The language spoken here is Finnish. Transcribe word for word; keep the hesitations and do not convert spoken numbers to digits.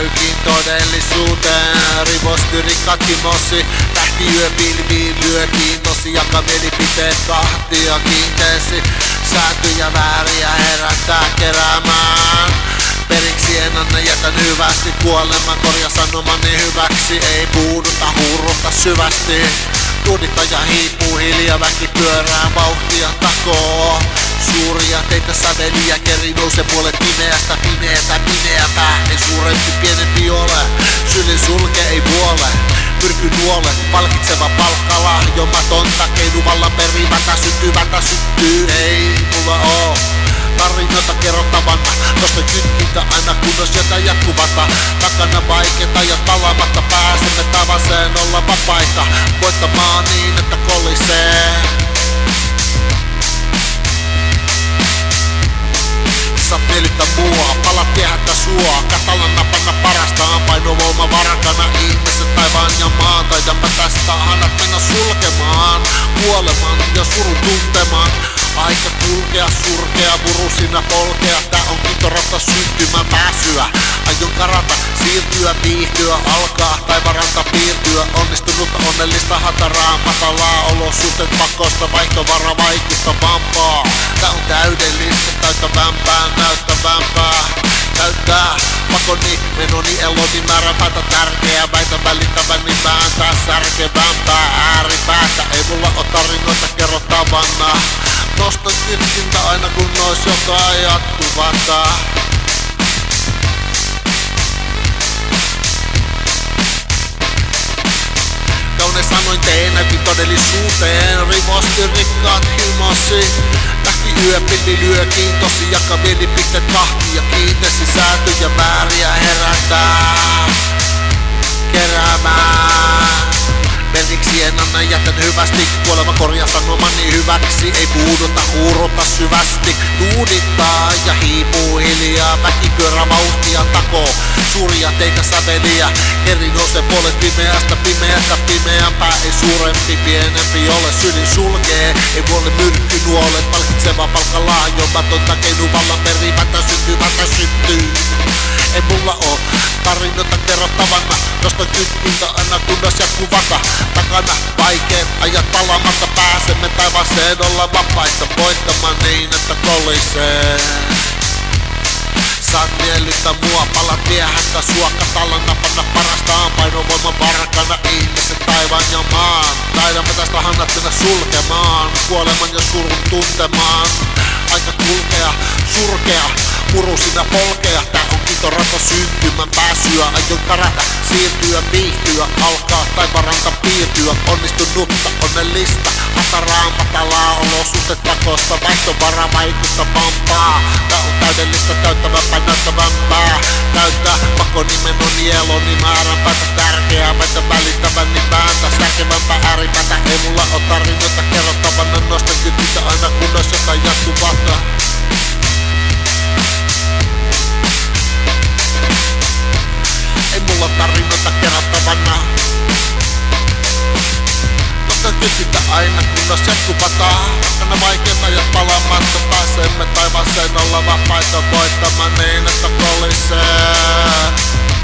näykin todellisuuteen. Rivosti rikkaat himosi, tähtiyö pilviin lyö kiintosi. Jaka mielipiteet kahtia kiinteesi, säätyjä vääriä herättää keräämään. Periksi en anna, jätän hyvästi kuoleman, korja sanomani hyväksi. Ei puuduta, hurruta syvästi. Tuudittaja hiipuu, hiljaa väki pyörää, vauhtia takoo. Suuria teitä säveliä, keri nousee puolet pimeästä, pimeätä, pimeätä. Ei suurempi, pienempi ole, sylin sulke, ei vuole. Pyrky nuole, palkitseva palkkalahjomatonta. Keinuvallan perimätä, syntyvätä syttyy. Ei mulla oo tarinoita kerrottavana, tosta kytkintä aina kunnos jätä jatkuvata. Takana vaikeeta ja palamatta pääsemme tavaseen olla vapaita. Voittamaan niin, että kolisee. Saat miellyttää mua, palat viehättää sua. Katalana panna parastaan, painovoima varakana. Ihmiset taivaan ja maan, taidanpä tästä annat mennä sulkemaan. Kuoleman ja surun tuntemaan. Aika kulkea, surkea, vurusina polkea. Tää on kitoratta syntymään pääsyä. Aion karata, siirtyä, viihtyä, alkaa taivaranta piirtyä. Onnistunutta, onnellista, hataraa, matalaa. Olosuhteet pakosta, vaihtovara vaikuttavampaa. Tää on täydellistä, täyttävämpää, näyttävämpää. Täyttää pakoni, menoni, eloni, määränpäätä tärkeää. Väitän välittäväni vääntää särkevämpää. Ääripäätä, ei mulla oo tarinoita kerrottavana. Nostan kytkintä aina kun nois jotain jatkuvata. Kaunein sanoin teen, näytin todellisuuteen. Rivosti rikkaat himosi. Tähtiyö pilvi lyö kiintosi. Jaka mielipiteet kahtia kiintesi. Säätöjä vääriä herättää keräämään. Periksi en anna, jätän hyvästi. Kuolema korjaa sanomani hyväksi. Ei puuduta, huuruta syvästi. Tuudittaa ja hiipuu hiljaa. Väkipyörä vauhtia takoo. Suuria teitä säveliä. Eri nousee puolet pimeästä, pimeästä pimeämpää. Ei suurempi, pienempi ole. Sylin sulkee. Ei vuole myrkky nuolet. Palkitseva palkka lahjomatonta. Keinuvallan perimätä syntymätä syttyy. Ei mulla oo tarinoita kerrottavana. Nostan kytkintä aina kunnos jatkuvata. Takana vaikeet ajat palamatta. Pääsemme taivaseen olla vapaita. Voittamaan niin, että kolisee. Saat miellyttää mua, palat viehättää sua. Katalana panna parastaan, painovoiman varakana. Ihmiset taivaan ja maan. Taidamme tästä hannat mennä sulkemaan. Kuoleman ja surun tuntemaan. Aika kulkea, surkea, murusina polkea. Tää on kitorata syntymän pääsyä. Aion karata, siirtyä, viihtyä, alkaa taivaranta piirtyä. Onnistunutta, onnellista, hataraan patalaa. Olosuhteet pakosta, vaihtovara vaikuttavampaa. Tää on täydellistä, täyttävämpää, näyttävämpää. Täyttää pakoni, menoni, eloni, määränpäätä tärkeää. Väitä välittäväni vääntä, särkevämpää ääripäätä. Ei mulla oo tarinoita kerrottavana. Nostan kytkintä aina kunnos jotain jatkuvata. Ei mulla tarinoita kerrottavana. Nostan kytkintä aina kunnos jatkuvata. Takana vaikeet ajat palamatta. Pääsemme taivaaseen olla vapaita. Voittamaan niin, että kolisee.